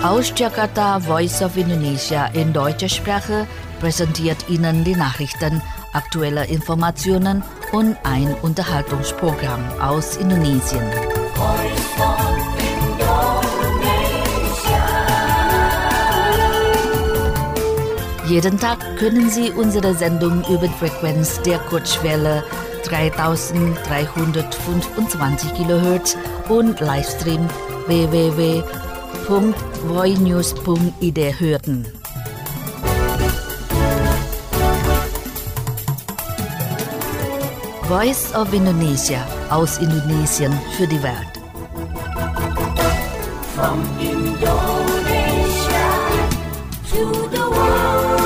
Aus Jakarta, Voice of Indonesia in deutscher Sprache präsentiert Ihnen die Nachrichten, aktuelle Informationen und ein Unterhaltungsprogramm aus Indonesien. Jeden Tag können Sie unsere Sendung über die Frequenz der Kurzwelle 3325 kHz und Livestream www.voinews.id hören. Voice of Indonesia aus Indonesien für die Welt. From Indonesia to the world.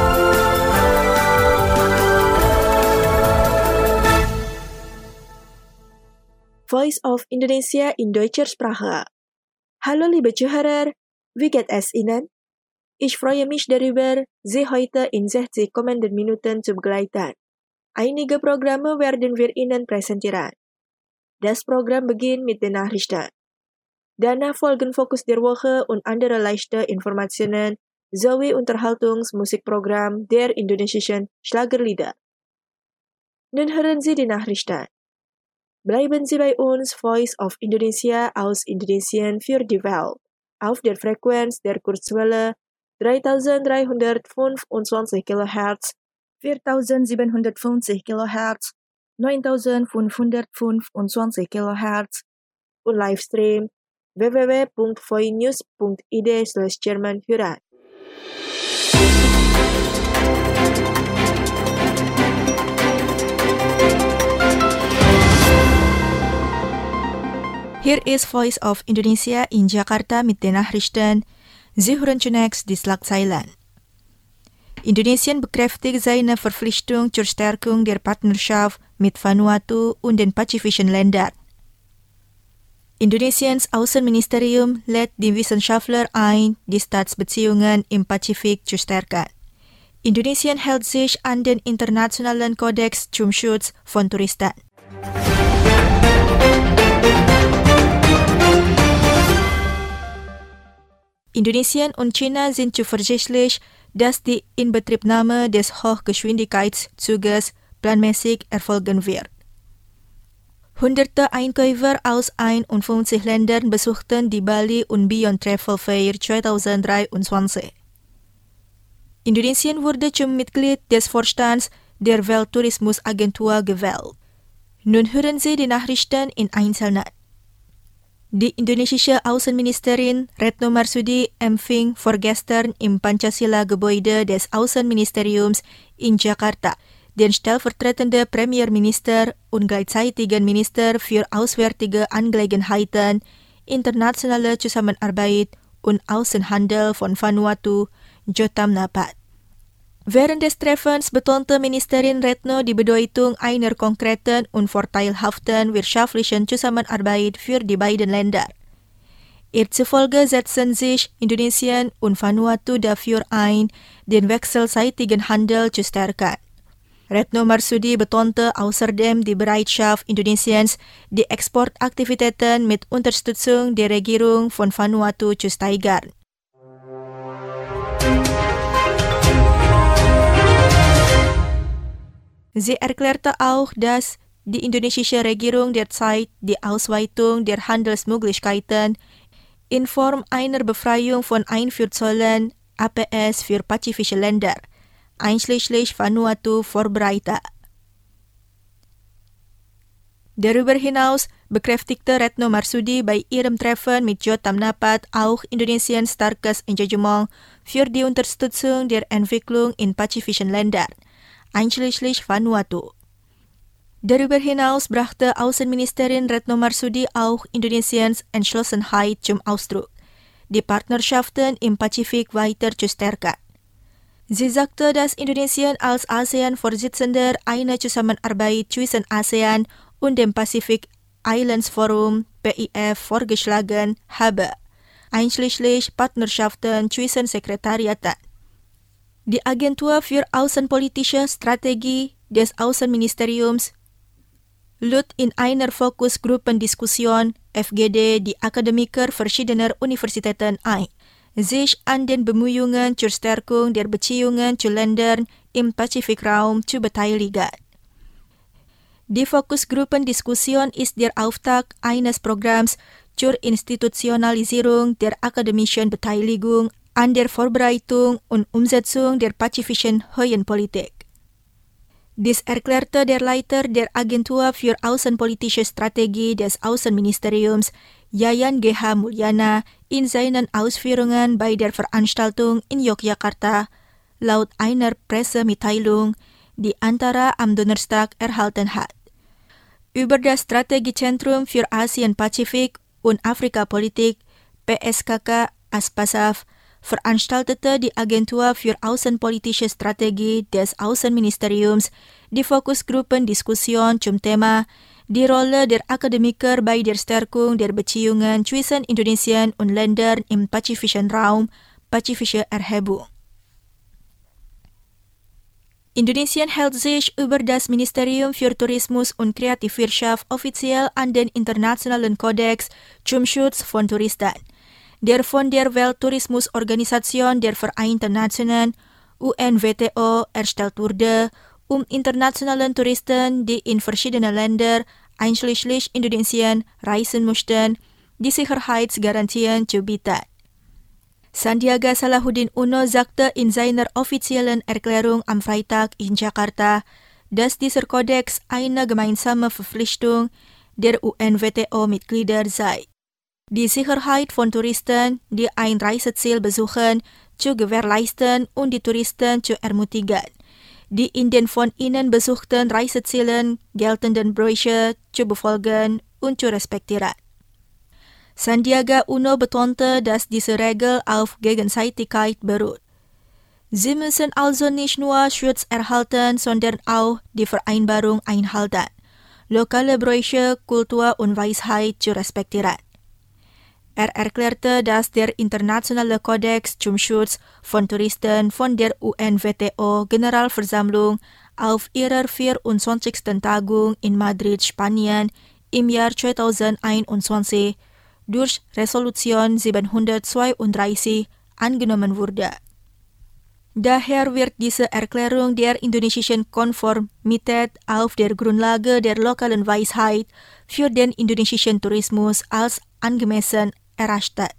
Voice of Indonesia in deutscher Sprache. Hallo liebe Zuhörer, wie geht es Ihnen? Ich freue mich darüber, Sie heute in 60 kommenden Minuten zu begleiten. Einige Programme werden wir Ihnen präsentieren. Das Programm beginnt mit den Nachrichten. Danach folgen Fokus der Woche und andere leichte Informationen sowie Unterhaltungsmusikprogramm der indonesischen Schlagerlieder. Nun hören Sie die Nachrichten. Bleiben Sie bei uns, Voice of Indonesia aus Indonesien für die Welt, auf der Frequenz der Kurzwelle 3325 kHz, 4750 kHz, 9525 kHz und Livestream www.voinews.id/German hören. Hier ist Voice of Indonesia in Jakarta mit den Nachrichten. Sie hören zunächst die Schlagzeilen. Indonesien bekräftigt seine Verpflichtung zur Stärkung der Partnerschaft mit Vanuatu und den pazifischen Ländern. Indonesiens Außenministerium lädt die Wissenschaftler ein, die Staatsbeziehungen im Pazifik zu stärken. Indonesien hält sich an den internationalen Kodex zum Schutz von Touristen. Indonesien und China sind zuversichtlich, dass die Inbetriebnahme des Hochgeschwindigkeitszuges planmäßig erfolgen wird. Hunderte Einkäufer aus 51 Ländern besuchten die Bali und Beyond Travel Fair 2023. Indonesien wurde zum Mitglied des Vorstands der Welttourismusagentur gewählt. Nun hören Sie die Nachrichten in Einzelnen. Die indonesische Außenministerin Retno Marsudi empfing vorgestern im Pancasila-Gebäude des Außenministeriums in Jakarta den stellvertretenden Premierminister und gleichzeitigen Minister für Auswärtige Angelegenheiten, internationale Zusammenarbeit und Außenhandel von Vanuatu, Jotam Napat. Während des Treffens betonte Ministerin Retno die Bedeutung einer konkreten und vorteilhaften wirtschaftlichen Zusammenarbeit für die beiden Länder. Ihr zufolge setzen sich Indonesien und Vanuatu dafür ein, den wechselseitigen Handel zu stärken. Retno Marsudi betonte außerdem die Bereitschaft Indonesiens, die Exportaktivitäten mit Unterstützung der Regierung von Vanuatu zu steigern. Sie erklärte auch, dass die indonesische Regierung derzeit die Ausweitung der Handelsmöglichkeiten in Form einer Befreiung von Einfuhrzöllen APS für pazifische Länder, einschließlich Vanuatu, vorbereitet. Darüber hinaus bekräftigte Retno Marsudi bei ihrem Treffen mit Jotam Napat auch Indonesiens starkes Engagement für die Unterstützung der Entwicklung in pazifischen Ländern, einschließlich Vanuatu. Darüber hinaus brachte Außenministerin Retno Marsudi auch Indonesiens Entschlossenheit zum Ausdruck, die Partnerschaften im Pazifik weiter zu stärken. Sie sagte, dass Indonesien als ASEAN-Vorsitzender eine Zusammenarbeit zwischen ASEAN und dem Pacific Islands Forum PIF vorgeschlagen habe, einschließlich Partnerschaften zwischen Sekretariaten. Die Agentur für außenpolitische Strategie des Außenministeriums lud in einer Fokusgruppendiskussion FGD die Akademiker verschiedener Universitäten ein. sich an den Bemühungen zur Stärkung der Beziehungen zu Ländern im Pazifikraum zu beteiligen. Die Fokusgruppendiskussion ist der Auftakt eines Programms zur Institutionalisierung der akademischen Beteiligung an der Vorbereitung und Umsetzung der pazifischen Höhenpolitik. Dies erklärte der Leiter der Agentur für außenpolitische Strategie des Außenministeriums, Yayan G.H. Mulyana, in seinen Ausführungen bei der Veranstaltung in Yogyakarta, laut einer Pressemitteilung, die Antara am Donnerstag erhalten hat. Über das Strategiezentrum für Asien-Pazifik und Afrika-Politik, PSKK Aspasaf, veranstaltete die Agentur für außenpolitische Strategie des Außenministeriums die Fokusgruppendiskussion zum Thema die Rolle der Akademiker bei der Stärkung der Beziehungen zwischen Indonesien und Ländern im pazifischen Raum, pazifische Erhebung. Indonesien hält sich über das Ministerium für Tourismus und Kreativwirtschaft offiziell an den internationalen Kodex zum Schutz von Touristen, der von der Welttourismusorganisation der Vereinten Nationen UNWTO erstellt wurde, um internationalen Touristen, die in verschiedene Länder, einschließlich Indonesien, reisen mussten, die Sicherheitsgarantien zu bieten. Sandiaga Salahuddin Uno sagte in seiner offiziellen Erklärung am Freitag in Jakarta, dass dieser Kodex eine gemeinsame Verpflichtung der UNWTO-Mitglieder sei, die Sicherheit von Touristen, die ein Reiseziel besuchen, zu gewährleisten und die Touristen zu ermutigen, die in den von ihnen besuchten Reisezielen geltenden Bräuche zu befolgen und zu respektieren. Sandiaga Uno betonte, dass diese Regel auf Gegenseitigkeit beruht. Sie müssen also nicht nur Schutz erhalten, sondern auch die Vereinbarung einhalten, lokale Bräuche, Kultur und Weisheit zu respektieren. Er erklärte, dass der internationale Kodex zum Schutz von Touristen von der UNWTO-Generalversammlung auf ihrer 24. Tagung in Madrid, Spanien im Jahr 2021 durch Resolution 732 angenommen wurde. Daher wird diese Erklärung der indonesischen Konformität auf der Grundlage der lokalen Weisheit für den indonesischen Tourismus als angemessen erachtet.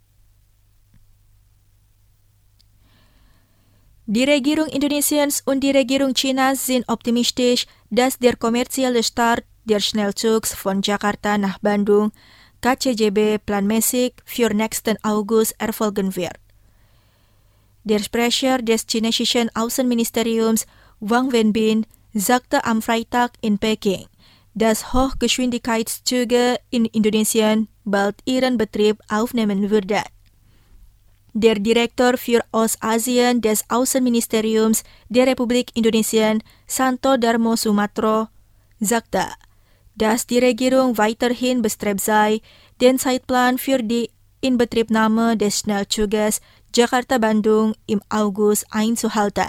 Die Regierung Indonesiens und die Regierung Chinas sind optimistisch, dass der kommerzielle Start der Schnellzugs von Jakarta nach Bandung KCJB planmäßig für nächsten August erfolgen wird. Der Sprecher des chinesischen Außenministeriums Wang Wenbin sagte am Freitag in Peking, dass Hochgeschwindigkeitszüge in Indonesien bald ihren Betrieb aufnehmen würden. Der Direktor für Ostasien des Außenministeriums der Republik Indonesien, Santo Darmo Sumantro, sagte, dass die Regierung weiterhin bestrebt sei, den Zeitplan für die Inbetriebnahme des Schnellzuges Jakarta-Bandung im August einzuhalten.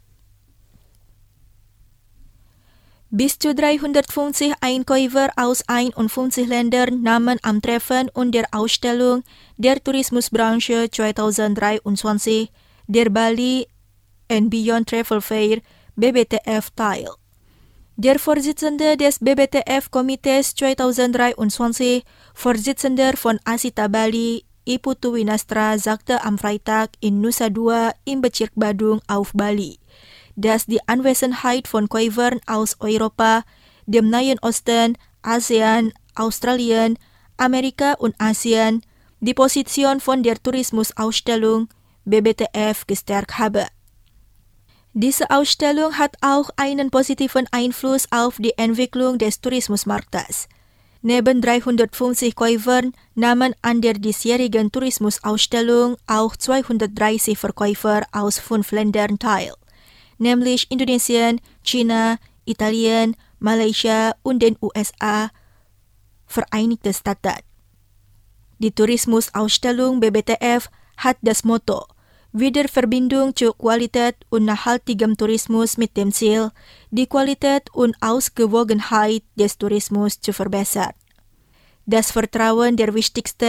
Bis zu 350 Einkäufer aus 51 Ländern nahmen am Treffen und der Ausstellung der Tourismusbranche 2023, der Bali and Beyond Travel Fair BBTF teil. Der Vorsitzende des BBTF-Komitees 2023, Vorsitzender von Asita Bali, Iputu Winastra, sagte am Freitag in Nusa Dua im Bezirk Badung auf Bali, dass die Anwesenheit von Käufern aus Europa, dem Nahen Osten, ASEAN, Australien, Amerika und Asien die Position von der Tourismusausstellung BBTF gestärkt habe. Diese Ausstellung hat auch einen positiven Einfluss auf die Entwicklung des Tourismusmarktes. Neben 350 Käufern nahmen an der diesjährigen Tourismusausstellung auch 230 Verkäufer aus 5 Ländern teil, nämlich Indonesien, China, Italien, Malaysia und den USA, Vereinigte Staaten. Die Tourismusausstellung BBTF hat das Motto Wiederverbindung zu Qualität und nachhaltigem Tourismus mit dem Ziel, die Qualität und Ausgewogenheit des Tourismus zu verbessern. Das Vertrauen der wichtigsten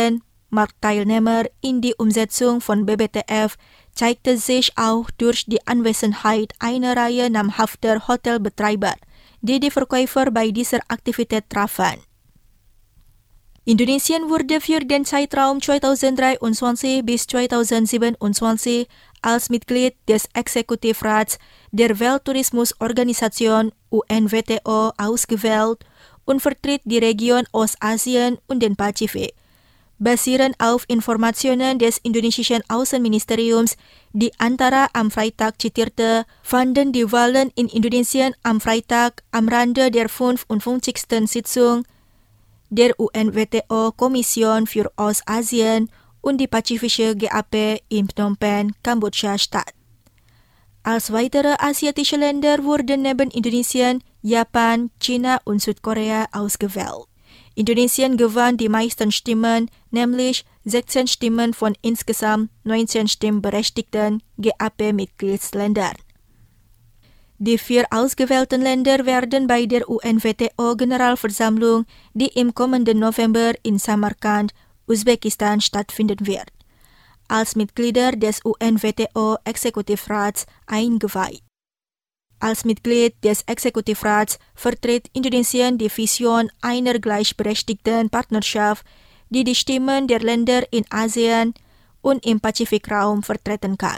Marktteilnehmer in die Umsetzung von BBTF zeigte sich auch durch die Anwesenheit einer Reihe namhafter Hotelbetreiber, die die Verkäufer bei dieser Aktivität trafen. Indonesien wurde für den Zeitraum 2023 bis 2027 als Mitglied des Exekutivrats der Welttourismusorganisation UNWTO ausgewählt und vertritt die Region Ostasien und den Pazifik. Basierend auf Informationen des indonesischen Außenministeriums, die antara am Freitag zitierte, fanden die Wahlen in Indonesien am Freitag am Rande der 55. Sitzung der UNWTO-Kommission für Ostasien und die pazifische GAP in Phnom Penh, Kambodscha statt. Als weitere asiatische Länder wurden neben Indonesien, Japan, China und Südkorea ausgewählt. Indonesien gewann die meisten Stimmen, nämlich 16 Stimmen von insgesamt 19 stimmberechtigten GAP-Mitgliedsländern. Die 4 ausgewählten Länder werden bei der UNWTO-Generalversammlung, die im kommenden November in Samarkand, Usbekistan stattfinden wird, als Mitglieder des UNWTO-Exekutivrats eingeweiht. Als Mitglied des Exekutivrats vertritt Indonesien die Vision einer gleichberechtigten Partnerschaft, die die Stimmen der Länder in ASEAN und im Pazifikraum vertreten kann.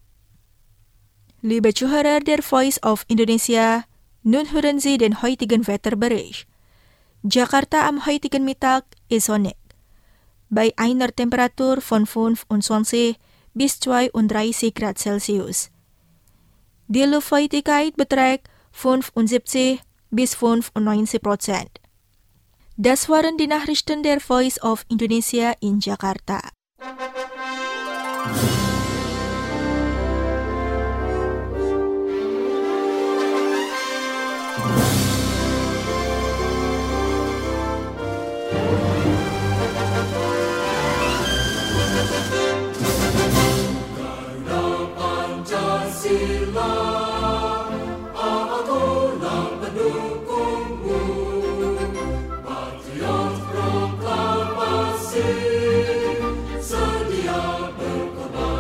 Liebe Zuhörer der Voice of Indonesia, nun hören Sie den heutigen Wetterbericht. Jakarta am heutigen Mittag ist sonnig, bei einer Temperatur von 25 bis 32 Grad Celsius. Die Luftfeuchtigkeit beträgt 75 bis 95%. Das waren die Nachrichten der Voice of Indonesia in Jakarta. Sedia berkorban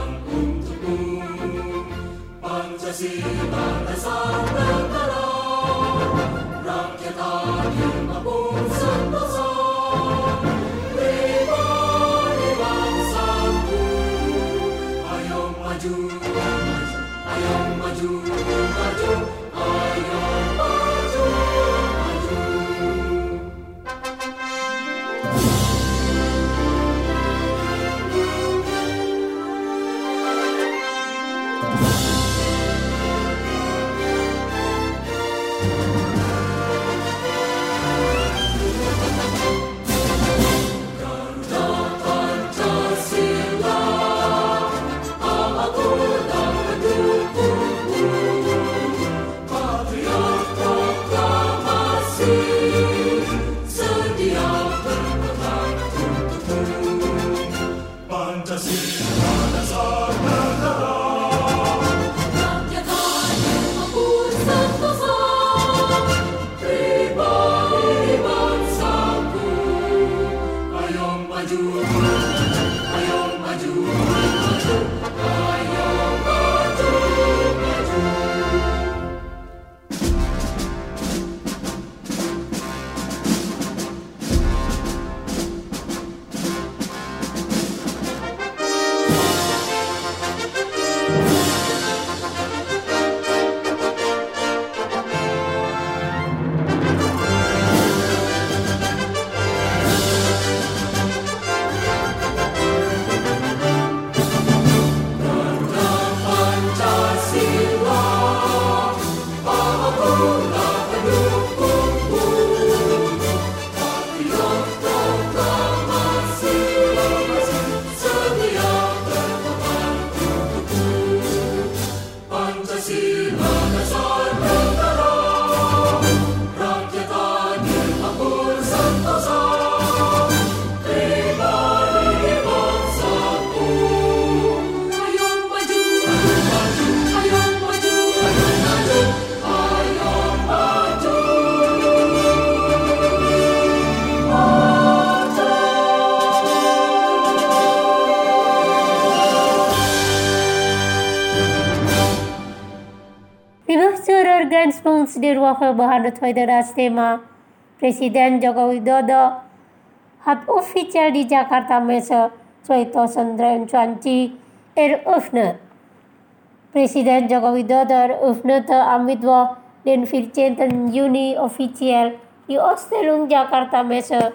der Woche behandelt heute das Thema Presiden Joko Widodo hat offiziell die Jakarta Messe 2023 eröffnet. Presiden Joko Widodo eröffnete am Mittwoch, den 14. Juni offiziell die Ausstellung Jakarta Messe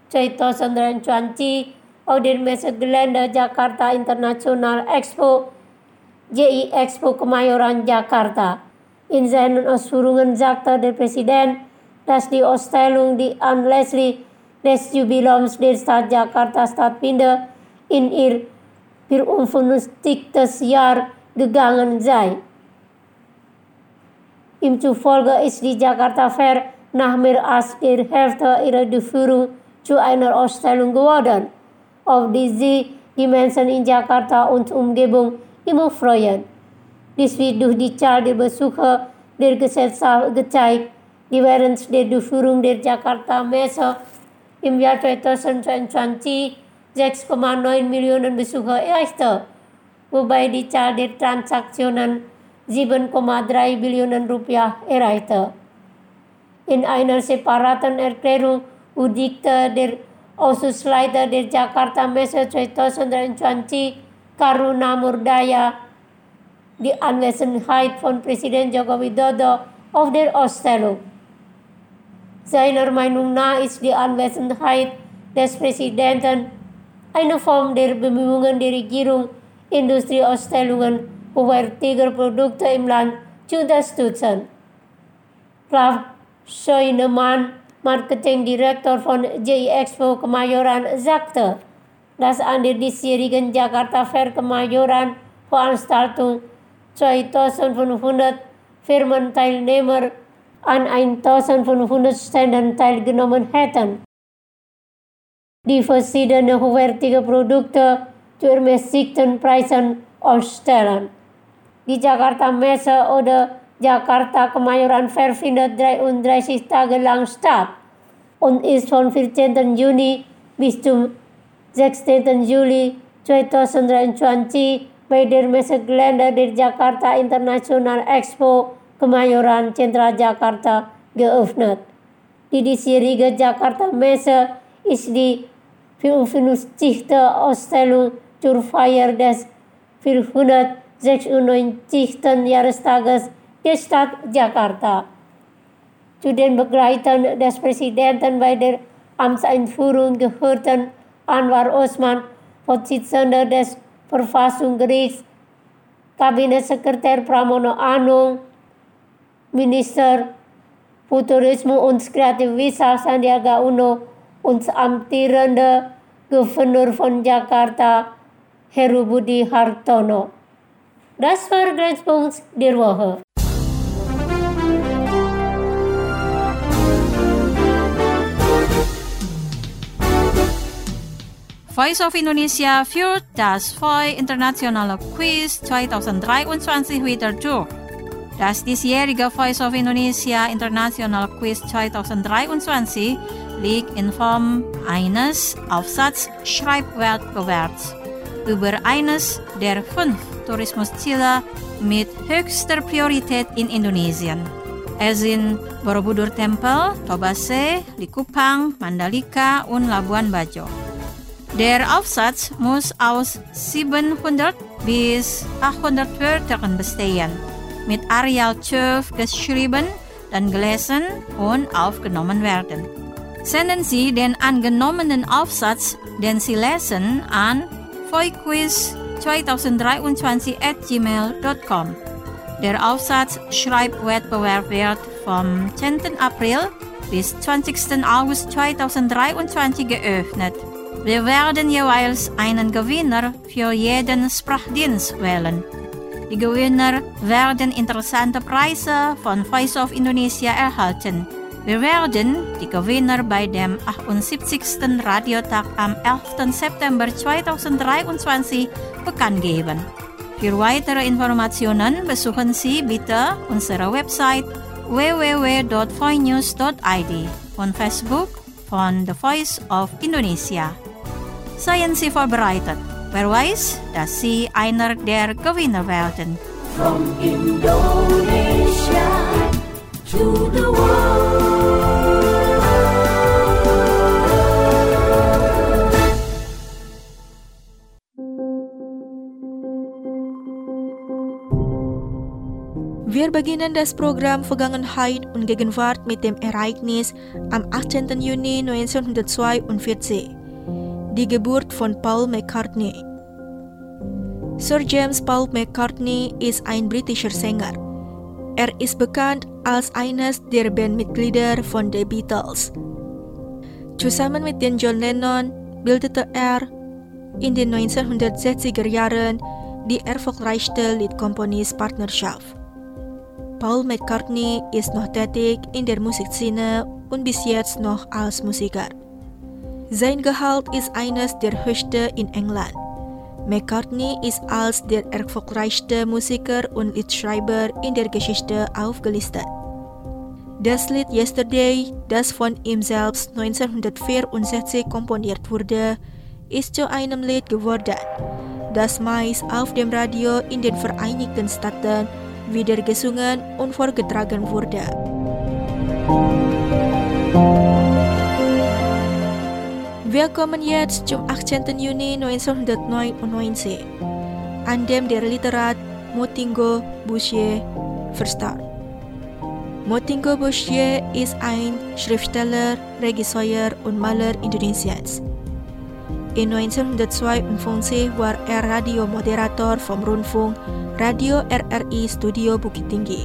2023 auf der Messegelände Jakarta International Expo, JI Expo Kemayoran, Jakarta. In seinen Ausführungen sagte der Präsident, dass die Ausstellung, die anlässlich des Jubiläums der Stadt Jakarta stattfindet, in ihr 54. Jahr gegangen sei. Ihm zufolge ist die Jakarta Fair nach mehr als der Hälfte ihrer Durchführung zu einer Ausstellung geworden, auf die sich die Menschen in Jakarta und Umgebung immer freuen. Dies wird durch die Zahl der Besucher der Gesellschaft gezeigt, die während der Durchführung der Jakarta Messe im Jahr 2022 6,9 Millionen Besucher erreichte, wobei die Zahl der Transaktionen 7,3 Billionen Rupiah erreichte. In einer separaten Erklärung würdigte der Ausschussleiter der Jakarta Messe 2023, Karuna Murdaya, die Anwesenheit von Präsident Joko Widodo auf der Ausstellung. Seiner Meinung nach ist die Anwesenheit des Präsidenten eine Form der Bemühungen der Regierung, Industrieausstellungen hochwertiger Produkte im Land zu unterstützen. Ralf Scheunemann, Marketingdirektor von JI Expo Kemayoran, sagte, dass an der diesjährigen Jakarta Fair Kemayoran Veranstaltung 2500 Firmenteilnehmer an 1500 Ständen teilgenommen hätten, die verschiedene hochwertige Produkte zu ermäßigten Preisen ausstellen. Die Jakarta Messe oder Jakarta Kemayoran Fair findet 33 Tage lang statt und ist vom 14. Juni bis zum 16. Juli 2023 bei der Messegelände der Jakarta International Expo Kemayoran, Central Jakarta geöffnet. Die diesjährige Jakarta Messe ist die 54. Ausstellung zur Feier des 496. Jahrestages der Stadt Jakarta. Zu den Begleitern des Präsidenten bei der Amtseinführung gehörten Anwar Osman, Vorsitzender des Verfassungsgerichts, Kabinettssekretär Pramono Anung, Minister für Tourismus und Kreativwirtschaft Sandiaga Uno und amtierender Gouverneur von Jakarta, Heru Budi Hartono. Das war Grenzpunkt der Woche. Voice of Indonesia führt das VOI Internationale Quiz 2023 wieder durch. Das diesjährige Voice of Indonesia International Quiz 2023 liegt in Form eines Aufsatz-Schreibwettbewerbs über eines der 5 Tourismusziele mit höchster Priorität in Indonesien. Es sind Borobudur Tempel, Tobase, Likupang, Mandalika und Labuan Bajo. Der Aufsatz muss aus 700 bis 800 Wörtern bestehen, mit Areal 12 geschrieben, dann gelesen und aufgenommen werden. Senden Sie den angenommenen Aufsatz, den Sie lesen, an voiquiz2023@gmail.com. Der Aufsatz-Schreibwettbewerb wird vom 10. April bis 20. August 2023 geöffnet. Wir werden jeweils einen Gewinner für jeden Sprachdienst wählen. Die Gewinner werden interessante Preise von Voice of Indonesia erhalten. Wir werden die Gewinner bei dem 78. Radiotag am 11. September 2023 bekannt geben. Für weitere Informationen besuchen Sie bitte unsere Website www.voinews.id und Facebook von The Voice of Indonesia. Seien Sie vorbereitet. Wer weiß, dass Sie einer der Gewinner werden. From Indonesia to the world. Wir beginnen das Programm Vergangenheit und Gegenwart mit dem Ereignis am 18. Juni 1942, die Geburt von Paul McCartney. Sir James Paul McCartney ist ein britischer Sänger. Er ist bekannt als eines der Bandmitglieder von The Beatles. Zusammen mit den John Lennon bildete er in den 1960er Jahren die erfolgreichste Liedkomponist-Partnerschaft. Paul McCartney ist noch tätig in der Musikszene und bis jetzt noch als Musiker. Sein Gehalt ist eines der höchsten in England. McCartney ist als der erfolgreichste Musiker und Liedschreiber in der Geschichte aufgelistet. Das Lied Yesterday, das von ihm selbst 1964 komponiert wurde, ist zu einem Lied geworden, das meist auf dem Radio in den Vereinigten Staaten wieder gesungen und vorgetragen wurde. Wir kommen jetzt zum 18. Juni 1999, an dem der Literat Motingo Bouchier verstarb. Motingo Bouchier ist ein Schriftsteller, Regisseur und Maler Indonesiens. In 1952 war er Radiomoderator vom Rundfunk Radio RRI Studio Bukit Tinggi.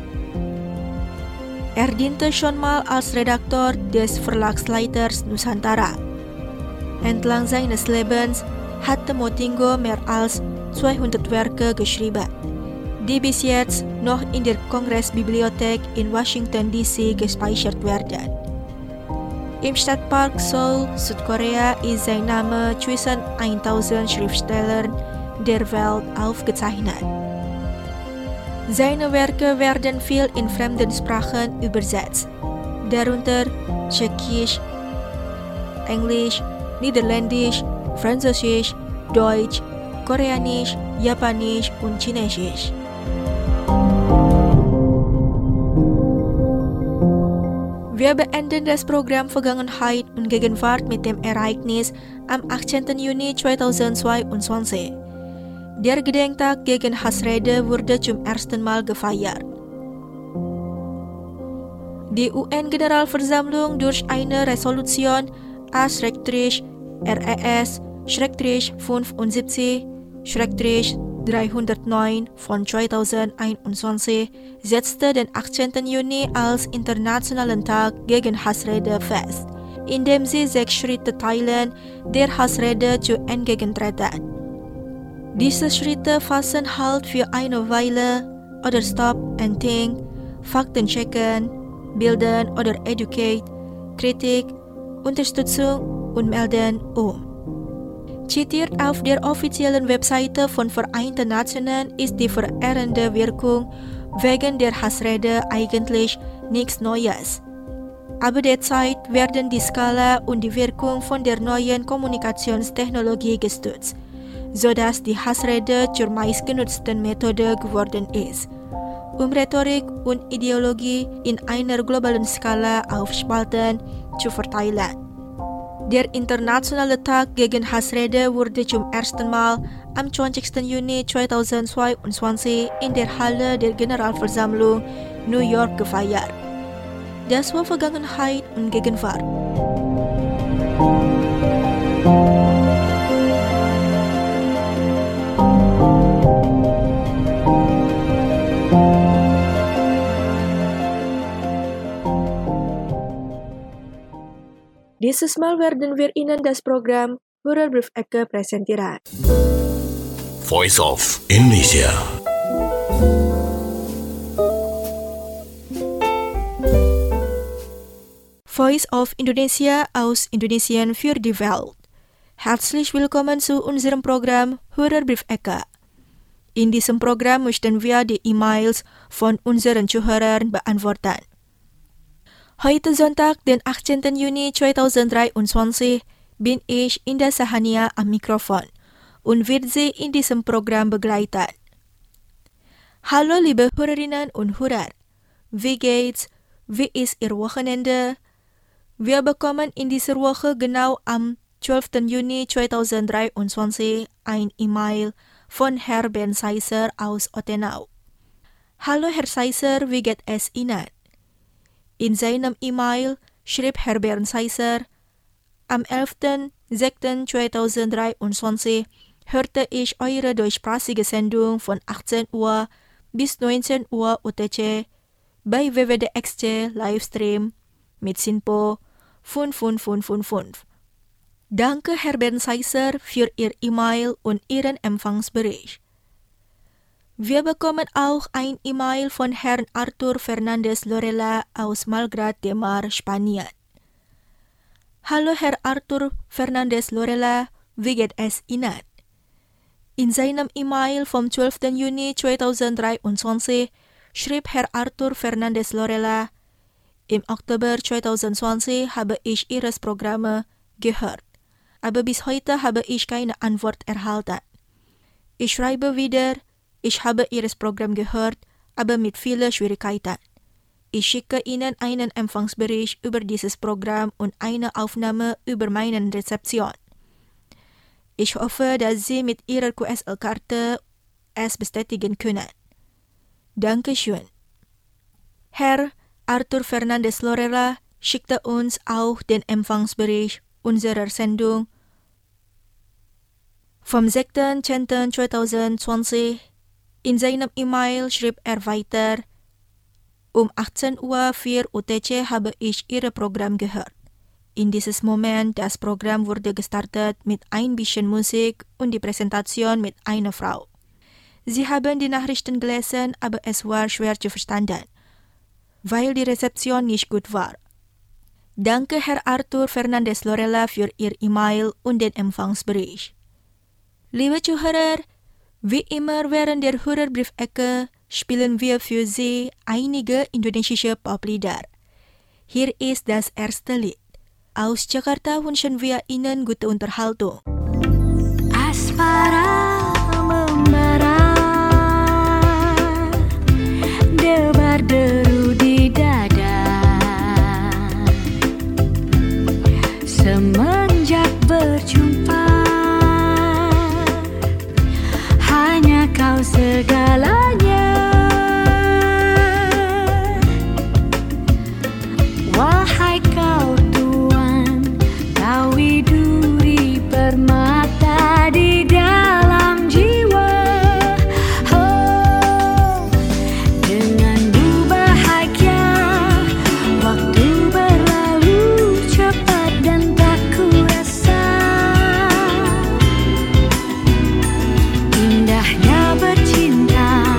Er diente schon mal als Redakteur des Verlagsleiters Nusantara. Entlang seines Lebens hatte Motingo mehr als 200 Werke geschrieben, die bis jetzt noch in der Kongressbibliothek in Washington DC gespeichert werden. Im Stadtpark Seoul, Südkorea, ist sein Name zwischen 1000 Schriftstellern der Welt aufgezeichnet. Seine Werke werden viel in fremden Sprachen übersetzt, darunter Tschechisch, Englisch, Niederländisch, Französisch, Deutsch, Koreanisch, Japanisch und Chinesisch. Wir beenden das Programm Vergangenheit und Gegenwart mit dem Ereignis am 18. Juni 2022. Der Gedenktag gegen Hassrede wurde zum ersten Mal gefeiert. Die UN-Generalversammlung durch eine Resolution A-RES-75-309 von 2021 setzte den 18. Juni als Internationalen Tag gegen Hassrede fest, indem sie 6 Schritte teilen, der Hassrede zu entgegentreten. Diese Schritte fassen Halt für eine Weile oder Stop and Think, Fakten checken, bilden oder educate, Kritik, Unterstützung und melden Zitiert auf der offiziellen Webseite von Vereinten Nationen ist die verehrende Wirkung wegen der Hassrede eigentlich nichts Neues. Aber derzeit werden die Skala und die Wirkung von der neuen Kommunikationstechnologie gestützt, sodass die Hassrede zur meistgenutzten Methode geworden ist, um Rhetorik und Ideologie in einer globalen Skala auf Spalten zu verteilen. Der Internationale Tag gegen Hassrede wurde zum ersten Mal am 20. Juni 2022 in der Halle der Generalversammlung New York gefeiert. Das war Vergangenheit und Gegenwart. Dieses Mal werden wir Ihnen das Programm Hörerbriefecke präsentieren. Voice of Indonesia. Voice of Indonesia aus Indonesien für die Welt. Herzlich willkommen zu unserem Programm Hörerbriefecke. In diesem Programm möchten wir die E-Mails von unseren Zuhörern beantworten. Heute Sonntag, den 18. Juni 2023, bin ich Indah Sahania am Mikrofon und wird Sie in diesem Programm begleiten. Hallo liebe Hörerinnen und Hörer, wie geht's, Wie ist Ihr Wochenende? Wir bekommen in dieser Woche genau am 12. Juni 2023 ein E-Mail von Herr Ben Seiser aus Ottenau. Hallo Herr Seiser, wie geht es Ihnen? In seinem E-Mail schrieb Herr Ben Seiser, am 11.06.2023 hörte ich eure deutschsprachige Sendung von 18 Uhr bis 19 Uhr UTC bei WWDXC Livestream mit SINPO 5555. Danke Herr Ben Seiser für Ihr E-Mail und Ihren Empfangsbericht. Wir bekommen auch ein E-Mail von Herrn Arthur Fernandez Lorela aus Malgrat de Mar, Spanien. Hallo Herr Arthur Fernandez Lorela, wie geht es Ihnen? In seinem E-Mail vom 12. Juni 2023 schrieb Herr Arthur Fernandez Lorela, im Oktober 2020 habe ich Ihres Programme gehört, aber bis heute habe ich keine Antwort erhalten. Ich schreibe wieder, ich habe Ihres Programm gehört, aber mit vielen Schwierigkeiten. Ich schicke Ihnen einen Empfangsbericht über dieses Programm und eine Aufnahme über meine Rezeption. Ich hoffe, dass Sie mit Ihrer QSL-Karte es bestätigen können. Dankeschön. Herr Arthur Fernandez Lorela schickte uns auch den Empfangsbericht unserer Sendung vom 6.10.2020. In seinem E-Mail schrieb er weiter, um 18.04 Uhr UTC habe ich Ihr Programm gehört. In diesem Moment, das Programm wurde gestartet mit ein bisschen Musik und die Präsentation mit einer Frau. Sie haben die Nachrichten gelesen, aber es war schwer zu verstehen, weil die Rezeption nicht gut war. Danke Herr Arthur Fernandez Lorela für Ihr E-Mail und den Empfangsbericht. Liebe Zuhörer, wie immer während der Hörerbriefecke spielen wir für Sie einige indonesische Poplieder. Hier ist das erste Lied. Aus Jakarta wünschen wir Ihnen gute Unterhaltung. Asmara membara, debar-deru di dada. Semenjak berjumpa, hanya kau segalanya. Wahai kau Tuan, kau widuri permata di dalam jiwa. Oh, denganmu bahagia, waktu berlalu cepat dan tak kurasa. Indahnya bercinta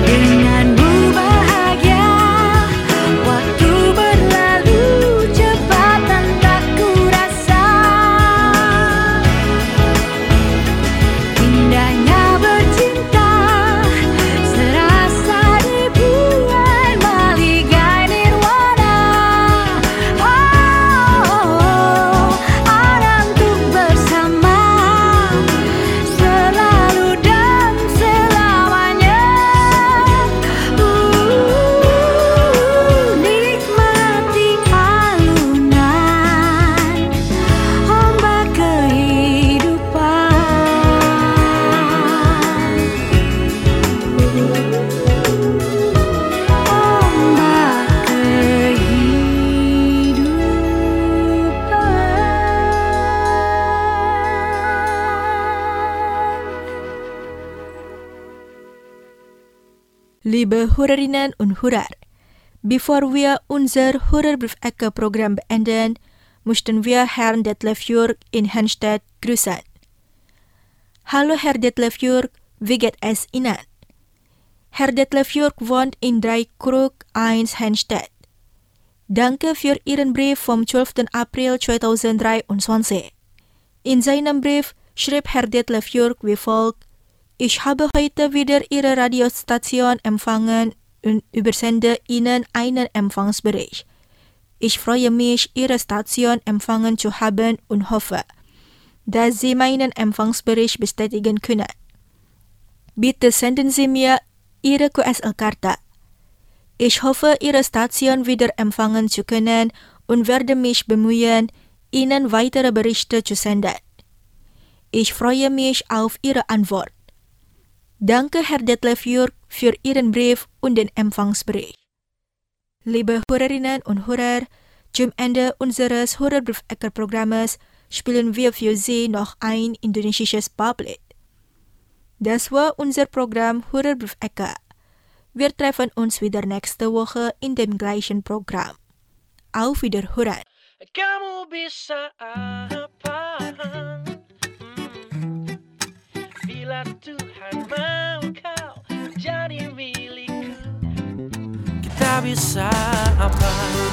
Denganmu bahagia, waktu berlalu cepat dan tak kurasa. Indahnya bercinta, serasa di bulan maligai nirwana. Oh, ada untuk bersama, selalu dan selamanya. Nikmati alunan ombak kehidupan. Liebe Hörerinnen und Hörer, bevor wir unser Hörerbriefecke-Programm beenden, möchten wir Herrn Detlef Jürg in Henstedt grüßen. Hallo Herr Detlef Jürg, wie geht es Ihnen? Herr Detlef Jürg wohnt in Dreikrug 1 Henstedt. Danke für Ihren Brief vom 12. April 2023. In seinem Brief schrieb Herr Detlef Jürg wie folgt: Ich habe heute wieder Ihre Radiostation empfangen und übersende Ihnen einen Empfangsbericht. Ich freue mich, Ihre Station empfangen zu haben und hoffe, dass Sie meinen Empfangsbericht bestätigen können. Bitte senden Sie mir Ihre QSL-Karte. Ich hoffe, Ihre Station wieder empfangen zu können und werde mich bemühen, Ihnen weitere Berichte zu senden. Ich freue mich auf Ihre Antwort. Danke, Herr Detlef Jürg, für Ihren Brief und den Empfangsbericht. Liebe Hörerinnen und Hörer, zum Ende unseres Hörerbriefecke-Programmes spielen wir für Sie noch ein indonesisches Poplied. Das war unser Programm Hörerbriefecke. Wir treffen uns wieder nächste Woche in dem gleichen Programm. Auf Wiederhören. Kamu bisa apa? Bila Tuhan mau kau jadi milikku, kita bisa apa?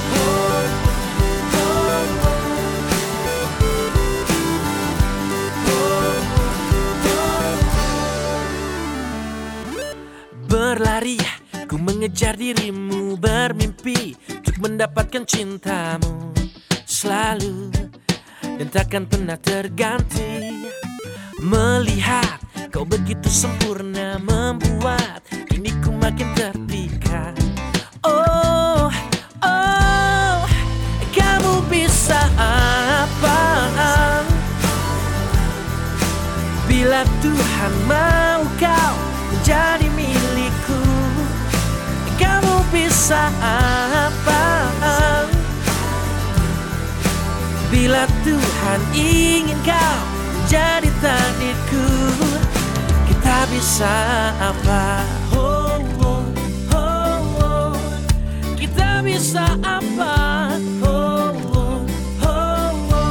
Berlari, ku mengejar dirimu, bermimpi untuk mendapatkan cintamu selalu dan takkan pernah terganti. Melihat kau begitu sempurna, membuat kini ku makin terpikat. Oh, oh, kamu bisa apa? Bila Tuhan mau kau menjadi milikku, kamu bisa apa? Bila Tuhan ingin kau jadi takdirku, kita bisa apa? Oh, oh, oh, oh. Kita bisa apa? Oh, oh, oh,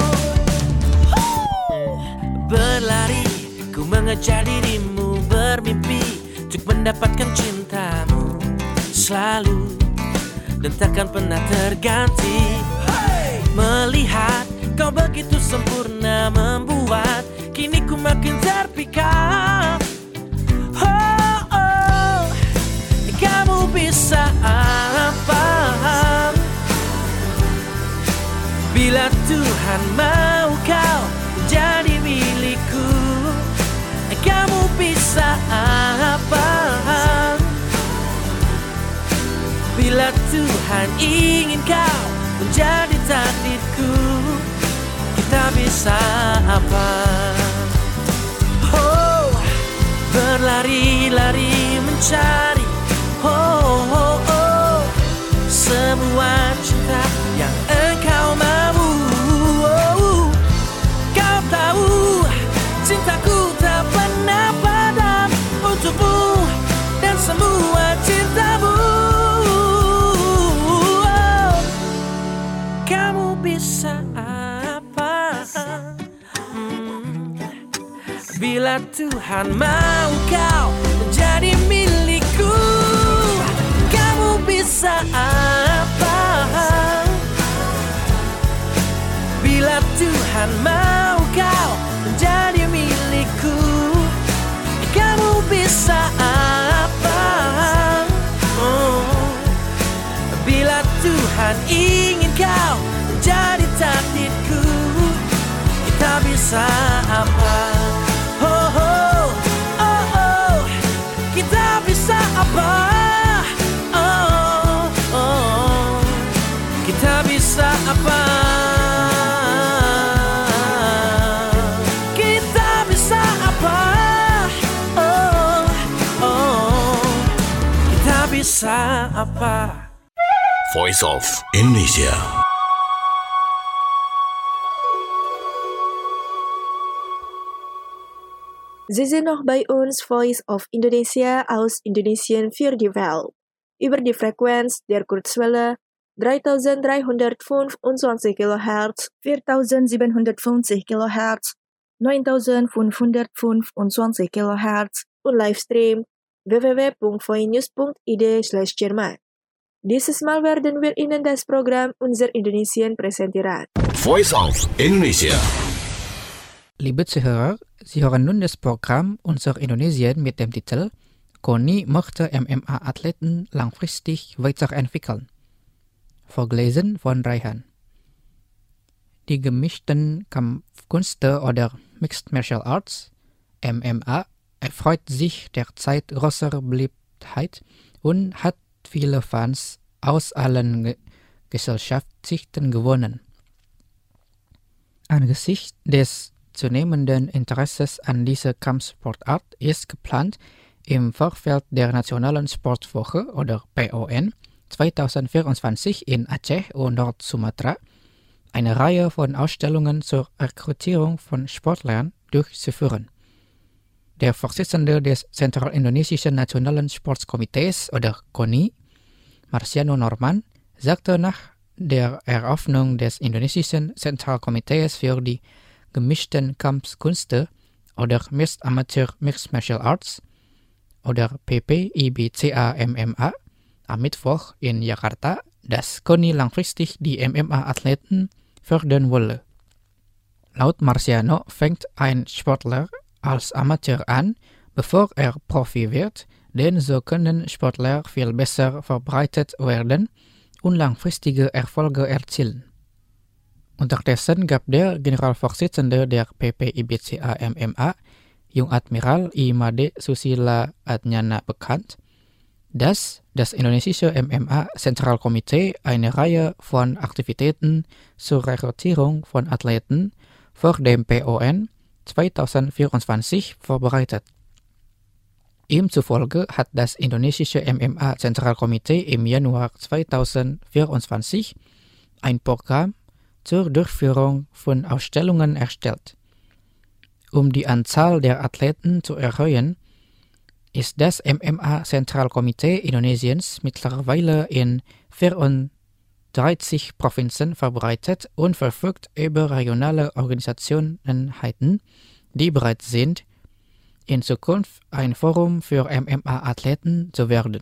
oh. Berlari, ku mengejar dirimu, bermimpi untuk mendapatkan cintamu selalu dan takkan pernah terganti. Melihat kau begitu sempurna, membuat kini ku makin terpikat. Oh, oh, kamu bisa apa? Bila Tuhan mau kau jadi milikku, kamu bisa apa? Bila Tuhan ingin kau menjadi takdirku, kita bisa apa? Oh, berlari-lari mencari, oh, oh, oh, semua cinta yang engkau mau. Oh, kau tahu cintaku tak pernah padam untukmu dan semua cintamu. Oh, kamu bisa apa? Bila Tuhan mau kau jadi milikku. Tuhan mau kau menjadi milikku. Kamu bisa apa? Bila Tuhan ingin kau menjadi takdirku, kita bisa apa? Kita bisa apa? Kita bisa apa? Kita bisa apa? Kita bisa apa? Voice of Indonesia. Sie sind noch bei uns, Voice of Indonesia aus Indonesien für die Welt. Über die Frequenz der Kurzwelle 3325 kHz, 4750 kHz, 9525 kHz und Livestream www.voinews.id/Jerman. Dieses Mal werden wir Ihnen das Programm Unser Indonesien präsentieren. Voice of Indonesia. Liebe Zuhörer, Sie hören nun das Programm Unser Indonesien mit dem Titel Koni möchte MMA-Athleten langfristig weiterentwickeln. Vorgelesen von Raihan. Die gemischten Kampfkünste oder Mixed Martial Arts, MMA, erfreut sich derzeit großer Beliebtheit und hat viele Fans aus allen Gesellschaftsschichten gewonnen. Angesichts des zunehmenden Interesses an dieser Kampfsportart ist geplant, im Vorfeld der Nationalen Sportwoche oder PON 2024 in Aceh und Nord-Sumatra eine Reihe von Ausstellungen zur Rekrutierung von Sportlern durchzuführen. Der Vorsitzende des Zentralindonesischen Nationalen Sportkomitees oder KONI, Marciano Norman, sagte nach der Eröffnung des indonesischen Zentralkomitees für die gemischten Kampfkünste oder Mixed Amateur Mixed Martial Arts oder PPIBCA MMA am Mittwoch in Jakarta, dass KONI langfristig die MMA-Athleten fördern wolle. Laut Marciano fängt ein Sportler als Amateur an, bevor er Profi wird, denn so können Sportler viel besser verbreitet werden und langfristige Erfolge erzielen. Unterdessen gab der Generalvorsitzende der PPIBCA MMA, Jung-Admiral Imade Susila Adnyana, bekannt, dass das indonesische MMA-Zentralkomitee eine Reihe von Aktivitäten zur Rekrutierung von Athleten vor dem PON 2024 vorbereitet. Ihm zufolge hat das indonesische MMA-Zentralkomitee im Januar 2024 ein Programm zur Durchführung von Ausstellungen erstellt. Um die Anzahl der Athleten zu erhöhen, ist das MMA-Zentralkomitee Indonesiens mittlerweile in 34 Provinzen verbreitet und verfügt über regionale Organisationeneinheiten, die bereit sind, in Zukunft ein Forum für MMA-Athleten zu werden.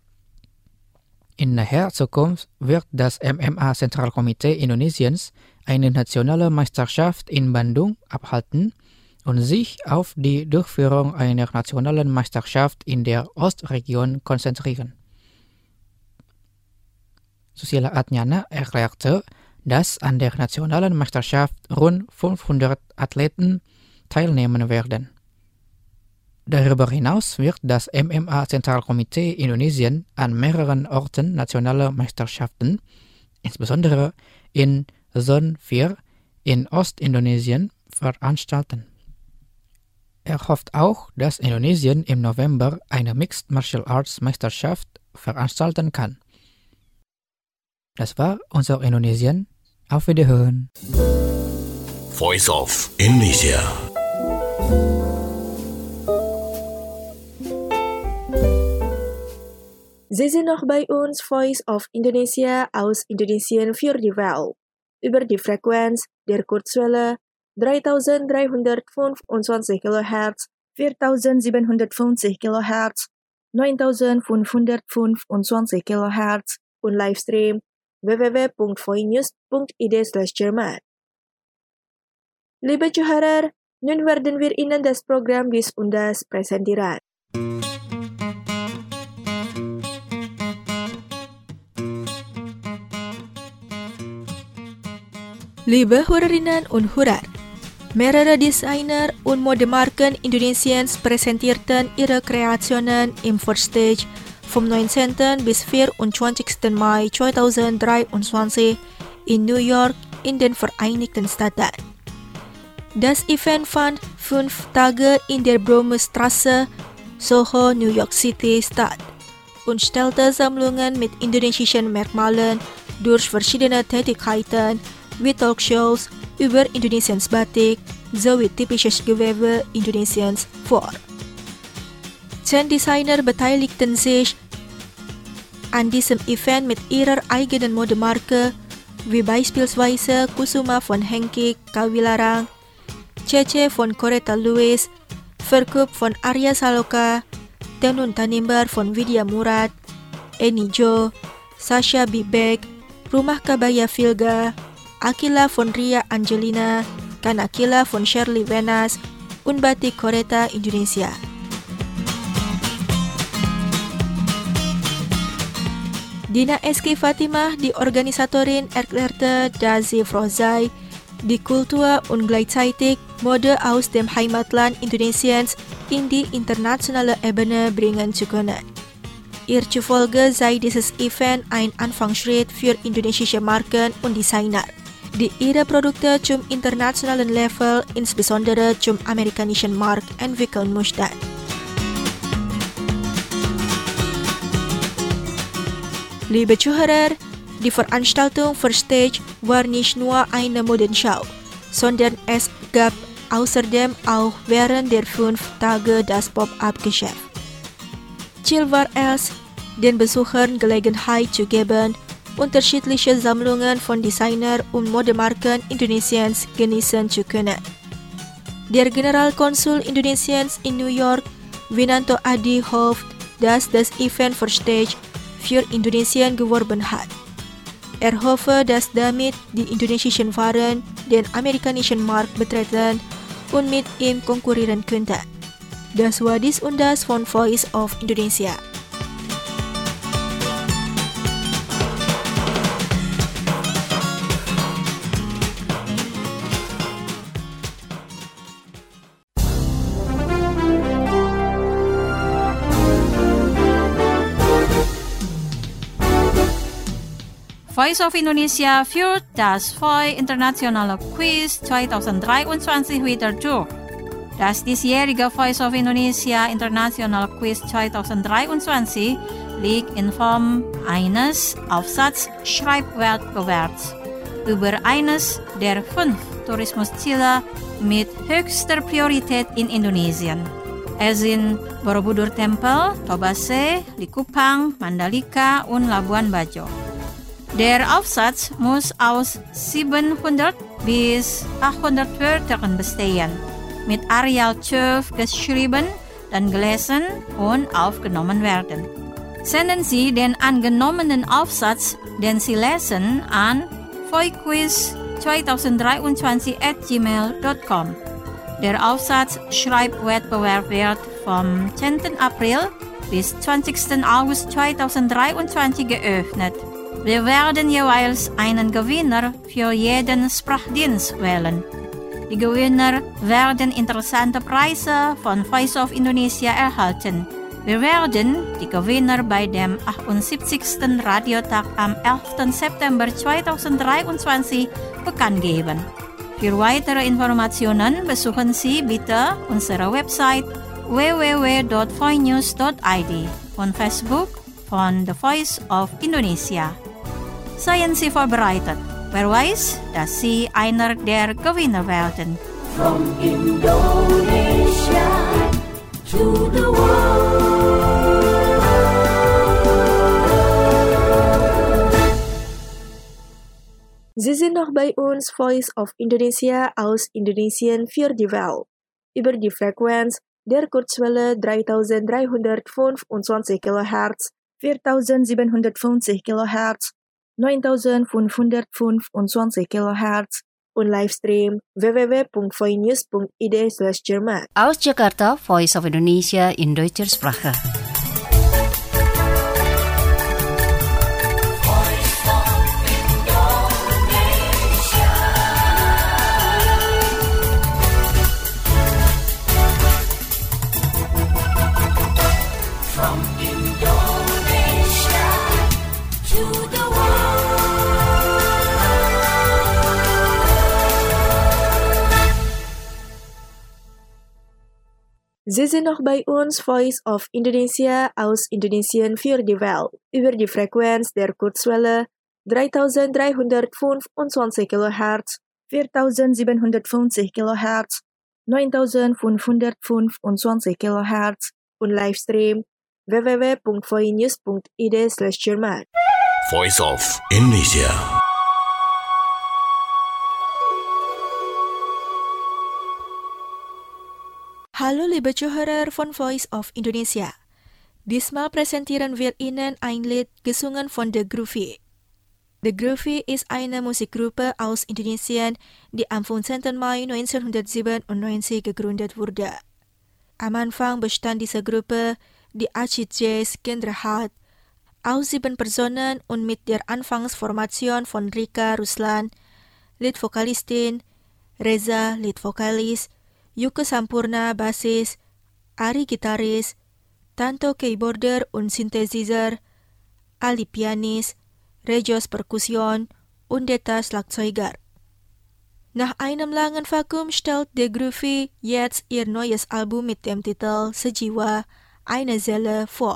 In naher Zukunft wird das MMA-Zentralkomitee Indonesiens eine nationale Meisterschaft in Bandung abhalten und sich auf die Durchführung einer nationalen Meisterschaft in der Ostregion konzentrieren. Susila Adnyana erklärte, dass an der nationalen Meisterschaft rund 500 Athleten teilnehmen werden. Darüber hinaus wird das MMA-Zentralkomitee Indonesien an mehreren Orten nationale Meisterschaften, insbesondere in Zone 4 in Ostindonesien, veranstalten. Er hofft auch, dass Indonesien im November eine Mixed Martial Arts Meisterschaft veranstalten kann. Das war unser Indonesien. Auf Wiederhören. Voice of Indonesia. Sie sind noch bei uns, Voice of Indonesia aus Indonesien für die Welt. Über die Frequenz der Kurzwelle 3325 kHz, 4750 kHz, 9525 kHz und Livestream www.voinews.id/Jerman. Liebe Zuhörer, nun werden wir Ihnen das Programm bis Undas präsentieren. Liebe Hörerinnen und Hörer, mehrere Designer und Modemarken Indonesiens präsentierten ihre Kreationen im Forstage vom 19. bis 24. Mai 2023 in New York in den Vereinigten Staaten. Das Event fand 5 Tage in der Bromestraße, Soho, New York City statt und stellte Sammlungen mit indonesischen Merkmalen durch verschiedene Tätigkeiten wie Talkshows über Indonesiens Batik sowie typisches Gewebe Indonesiens vor. 10 Designer beteiligten sich an diesem Event mit ihrer eigenen Modemarke, wie beispielsweise Kusuma von Henki Kawilarang, Cece von Coretta Lewis, Verkup von Arya Saloka, Tenun Tanimbar von Vidya Murad, Eni Jo, Sasha Bibek, Rumah Kabaya Filga, Akila von Ria Angelina, Kanakila von Shirley Venas, und Batik Coretta Indonesia. Dina Eski Fatimah, die Organisatorin, erklärte, dass sie froh sei, die Kultur und gleichzeitig Mode aus dem Heimatland Indonesiens in die internationale Ebene bringen zu können. Ihr zufolge sei dieses Event ein Anfangsschritt für indonesische Marken und Designer, die ihre Produkte zum internationalen Level, insbesondere zum amerikanischen Markt, entwickeln möchten. Liebe Zuhörer, die Veranstaltung Forstage war nicht nur eine Modenschau, sondern es gab außerdem auch während der 5 Tage das Pop-up-Geschäft. Ziel war es, den Besuchern Gelegenheit zu geben, unterschiedliche Sammlungen von Designer und Modemarken Indonesiens genießen zu können. Der Generalkonsul Indonesiens in New York, Winanto Adi, hofft, dass das Event Forstage für Indonesien geworben hat. Er hoffe, dass damit die indonesischen Waren den amerikanischen Markt betreten und mit ihm konkurrieren könnten. Das war dies und das von Voice of Indonesia. Voice of Indonesia führt das VOI Internationale Quiz 2023 wieder durch. Das diesjährige Voice of Indonesia International Quiz 2023 liegt in Form eines Aufsatz-Schreibwettbewerbs über eines der 5 Tourismusziele mit höchster Priorität in Indonesien. Es sind Borobudur Tempel, Tobase, Likupang, Mandalika und Labuan Bajo. Der Aufsatz muss aus 700 bis 800 Wörtern bestehen, mit Arial 12 geschrieben, dann gelesen und aufgenommen werden. Senden Sie den angenommenen Aufsatz, den Sie lesen, an voiquiz2023@gmail.com. Der Aufsatz-Schreibwettbewerb wird vom 10. April bis 20. August 2023 geöffnet. Wir werden jeweils einen Gewinner für jeden Sprachdienst wählen. Die Gewinner werden interessante Preise von Voice of Indonesia erhalten. Wir werden die Gewinner bei dem 78. Radiotag am 11. September 2023 bekannt geben. Für weitere Informationen besuchen Sie bitte unsere Website www.voinews.id und Facebook von The Voice of Indonesia. Seien Sie vorbereitet. Wer weiß, dass Sie einer der Gewinner werden. From Indonesia to the world. Sie sind noch bei uns, Voice of Indonesia aus Indonesien für die Welt, über die Frequenz der Kurzwelle 3325 kHz, 4750 kHz, 9525 kHz und Livestream www.voinews.id/Jerman. Aus Jakarta, Voice of Indonesia in deutscher Sprache. Sie sind noch bei uns, Voice of Indonesia aus Indonesien für die Welt, über die Frequenz der Kurzwelle 3325 kHz, 4750 kHz, 9525 kHz und Livestream www.voinews.id/Jerman. Voice of Indonesia. Hallo liebe Zuhörer von Voice of Indonesia. Diesmal präsentieren wir Ihnen ein Lied gesungen von The Groovy. The Groovy ist eine Musikgruppe aus Indonesien, die am 15. Mai 1997 gegründet wurde. Am Anfang bestand diese Gruppe, die Acid Jazz Genre hat, aus 7 Personen und mit der Anfangsformation von Rika Ruslan, Leadvokalistin, Reza Leadvokalis, Yuke Sampurna Bassis, Ari Gitaris, Tanto Keyboarder und Synthesizer, Ali Pianis, Rejos Perkussion und Deta Schlagzeuger. Nach einem langen Vakuum stellt The Groovy jetzt ihr neues Album mit dem Titel Sejiwa, eine Seele vor.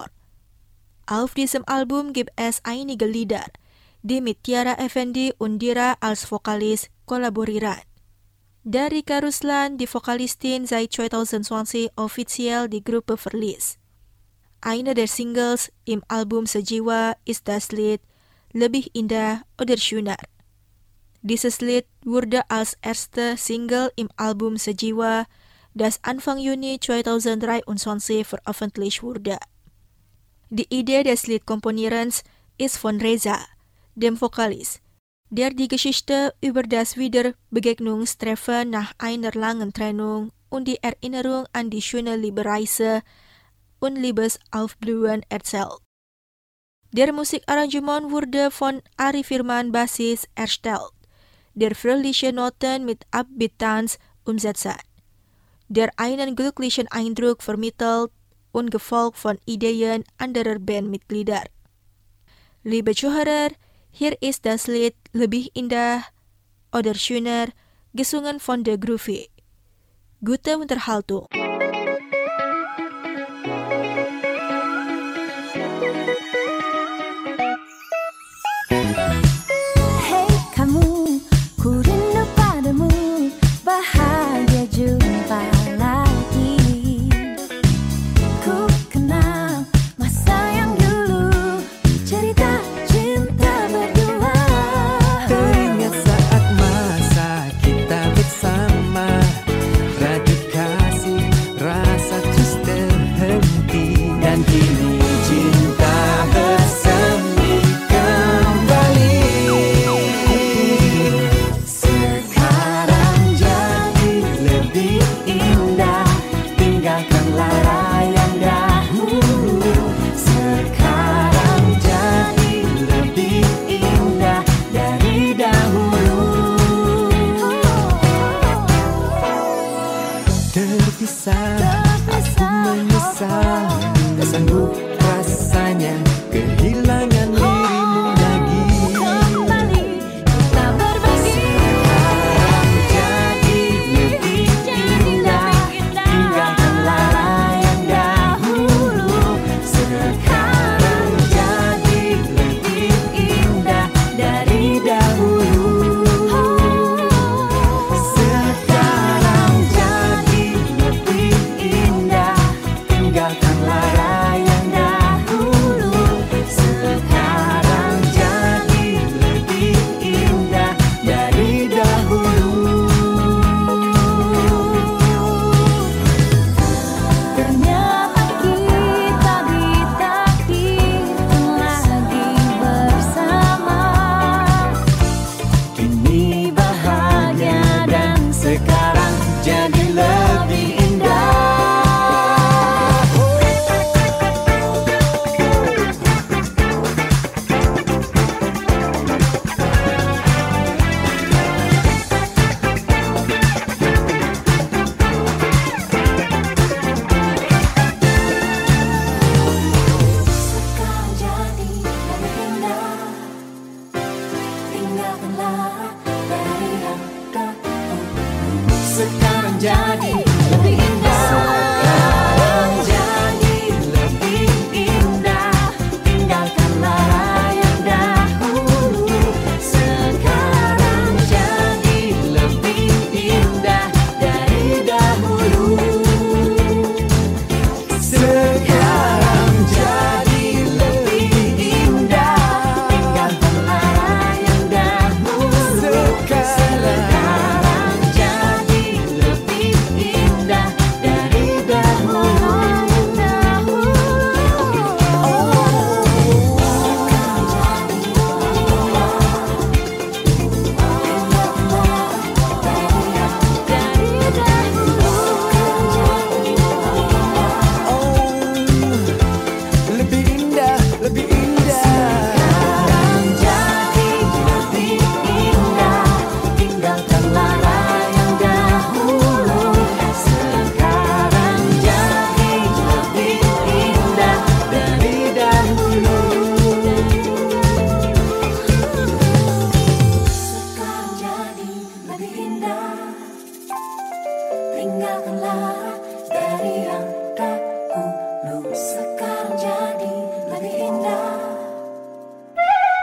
Auf diesem Album gibt es einige Lieder, die mit Tiara Effendi und Dira als Vokalis kollaborieren. Da Rika Ruslan, die Vokalistin, seit 2020 offiziell die Gruppe verließ. Eine der Singles im Album Sejiwa ist das Lied Lebih Indah oder Schöner. Dieses Lied wurde als erste Single im Album Sejiwa, das Anfang Juni 2023 veröffentlicht wurde. Die Idee des Liedkomponierens ist von Reza, dem Vokalis, der die Geschichte über das Wiederbegegnungstreffen nach einer langen Trennung und die Erinnerung an die schöne Liebesreise und Liebesaufblühen erzählt. Der Musikarrangement wurde von Ari Firman Bassis erstellt, der fröhliche Noten mit Upbeat-Tanz umsetzt, der einen glücklichen Eindruck vermittelt und gefolgt von Ideen anderer Bandmitglieder. Liebe Zuhörer, hier ist das Lied Lebih Indah oder Schöner, gesungen von The Groovy. Gute Unterhaltung. Hey kamu, ku rindu padamu, bahagia jumpa lagi. Ku kenal masa yang dulu, cerita cinta berdua. Teringat saat masa kita bersama, rajuk kasih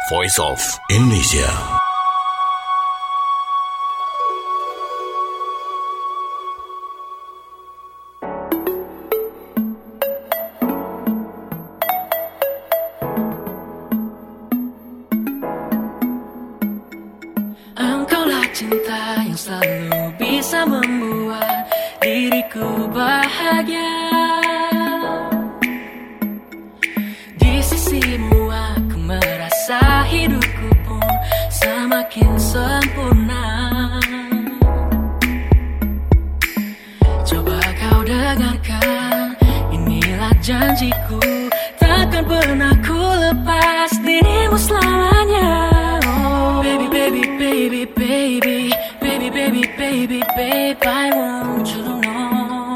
Voice of Indonesia. Engkaulah cinta yang selalu bisa membuat diriku bahagia. Di sisimu aku merasa hidupku pun semakin sempurna. Coba kau dengarkan, inilah janjiku, takkan pernah ku lepas dirimu selamanya. Baby, baby, baby, baby, baby, baby, baby, babe, I want you to know.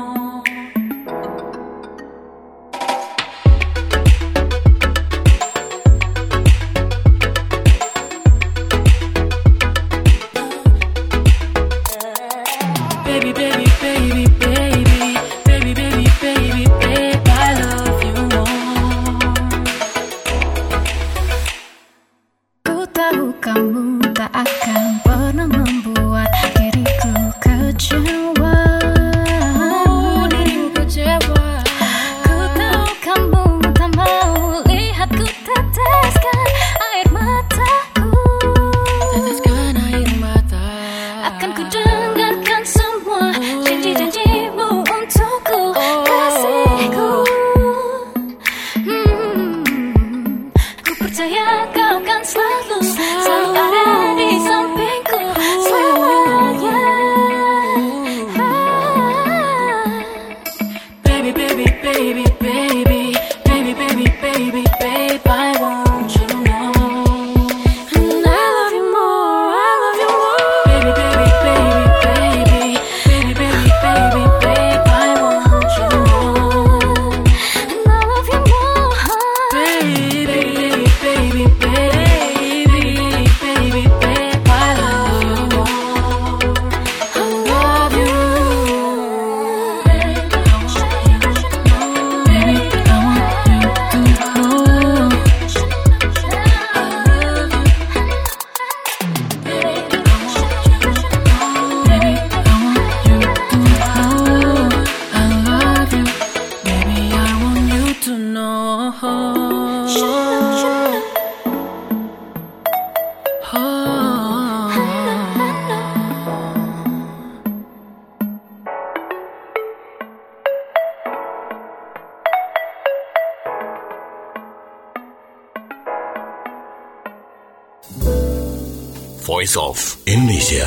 Baby, baby, baby, baby, baby, baby, baby, babe, I love you more. Ku tahu kamu tak akan pernah membuat diriku kecewa. Dirimu kecewa. Ku tahu kamu tak mau lihat ku teteskan air mataku. Teteskan air mata. Akan ku dengarkan semua janji-janjimu untukku, kasihku. Ku percaya kau akan selalu ada di sampingku selamanya. Baby, baby, baby, baby, baby, baby, baby, babe, I want you to know. And I love you more, I love you more. Baby, baby, baby, baby, baby, baby, baby, babe, I want you to know. And I love you more. Baby, baby, baby, baby, baby, babe, I love you more. I love you. Baby, I want you to know. Baby, I want you to know. I love you. Baby, I want you to know. Baby, I want you to know. I love you. Baby, I want you to know. Voice of Indonesia.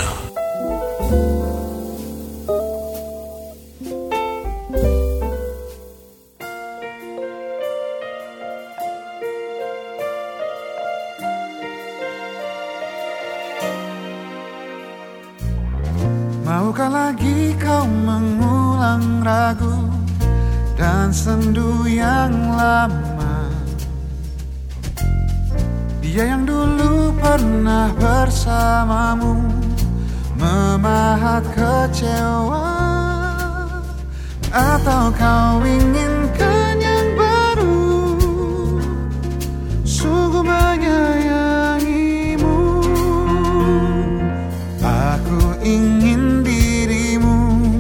Maukah lagi kau mengulang ragu dan sendu yang lama? Dia yang dulu pernah bersamamu memahat kecewa. Atau kau inginkan yang baru, sungguh menyayangimu. Aku ingin dirimu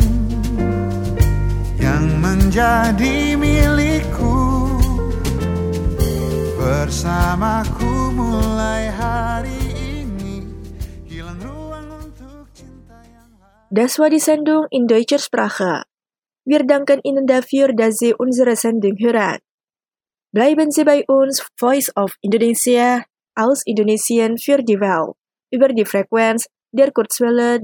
yang menjadi milikku, bersamaku mulai hari ini, hilang ruang untuk cinta yang lain. Das war die Sendung in deutscher Sprache. Wir danken Ihnen dafür, dass Sie unsere Sendung hören. Bleiben Sie bei uns, Voice of Indonesia, aus Indonesien für die Welt, über die Frequenz der Kurzwelle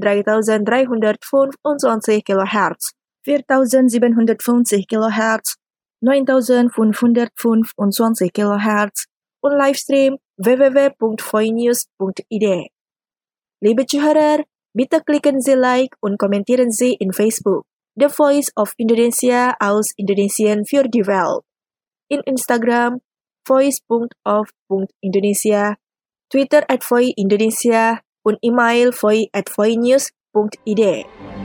3325 kHz, 4750 kHz, 9525 kHz und Livestream www.voinews.id. Liebe Zuhörer, bitte klicken Sie Like und kommentieren Sie in Facebook The Voice of Indonesia aus Indonesien für die Welt, in Instagram voice.of.indonesia, Twitter @voiindonesia und E-Mail voi@voinews.id.